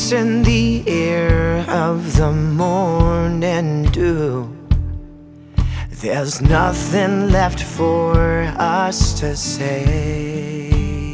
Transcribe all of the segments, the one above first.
in the air of the morning dew. There's nothing left for us to say,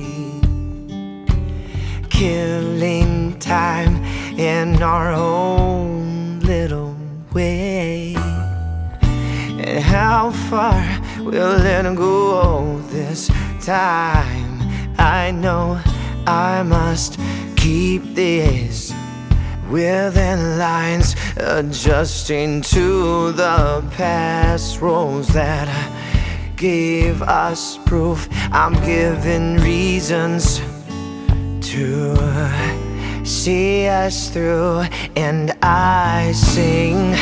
killing time in our own little way. And how far will it go this time? I know I must keep this within lines, adjusting to the past roles that gave us proof. I'm given reasons to see us through, and I sing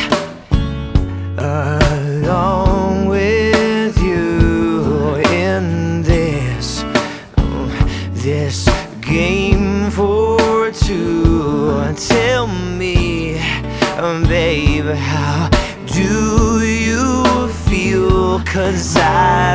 along with you in this game for two. Tell me, babe, how do you feel? 'Cause I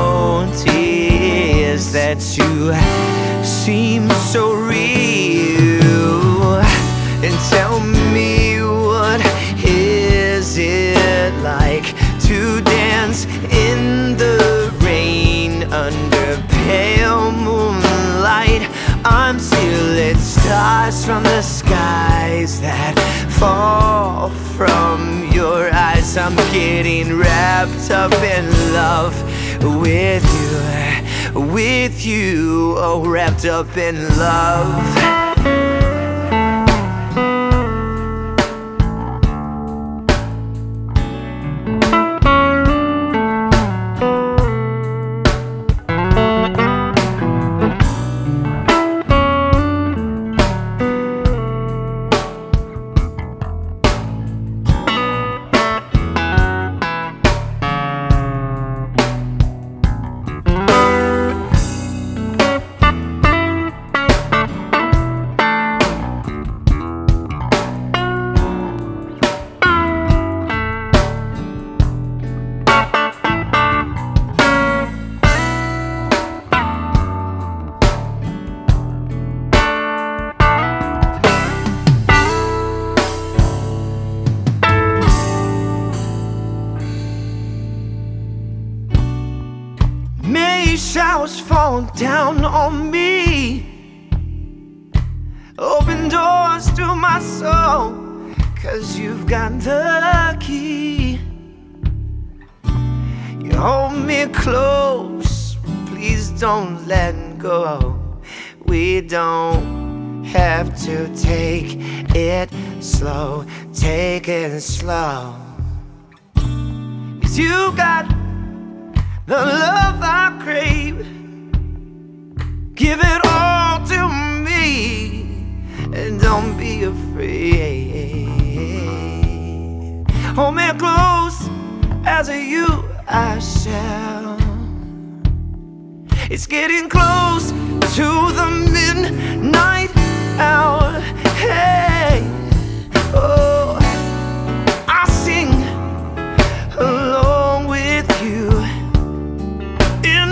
notice that you seem so real. And tell me, what is it like to dance in the rain under pale moonlight? I'm stealing stars from the skies that fall from your eyes. I'm getting wrapped up in love with you, oh, wrapped up in love. May showers fall down on me, open doors to my soul, 'cause you've got the key. You hold me close, please don't let go. We don't have to take it slow, take it slow. 'Cause you got the love I crave, give it all to me, and don't be afraid. Hold me close, as you I shall. It's getting close to the midnight hour. Hey, oh, I sing along with you in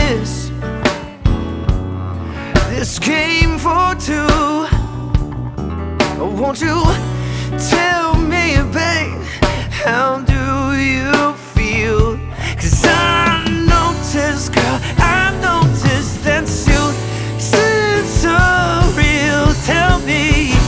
this game for two. Won't you tell me, babe, how do you feel? 'Cause I notice, girl, I notice that you seem so real. Tell me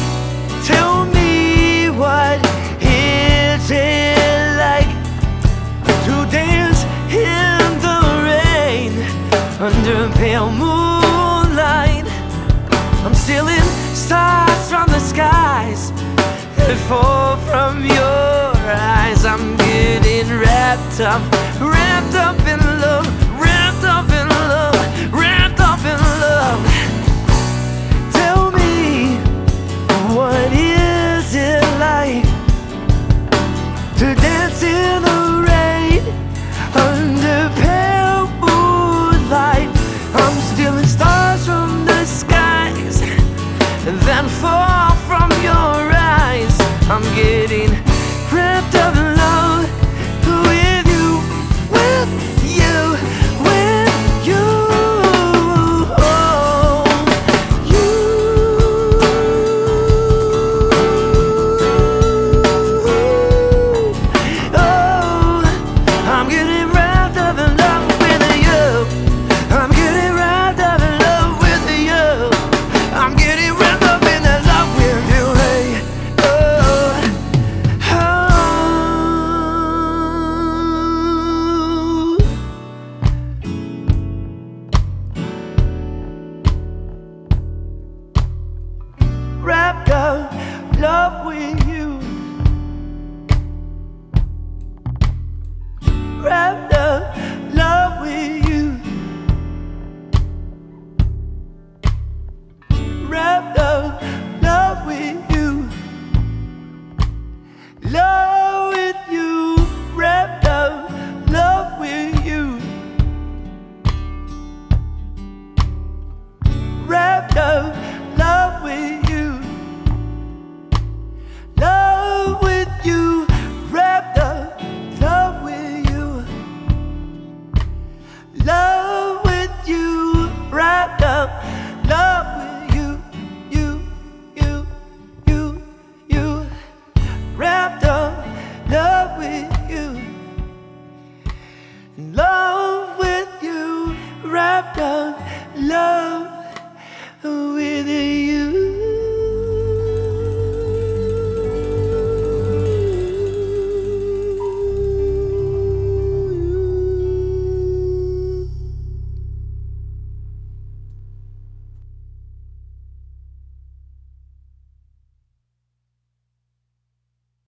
what is it like to dance in the rain under pale moonlight? I'm stealing stars from the skies that fall from your eyes. I'm getting wrapped up in love, wrapped up in love, wrapped up in love. Tell me, what is it like to dance in the rain under pale moonlight? I'm stealing stars from the skies and then fall from your eyes. I'm getting wrapped up in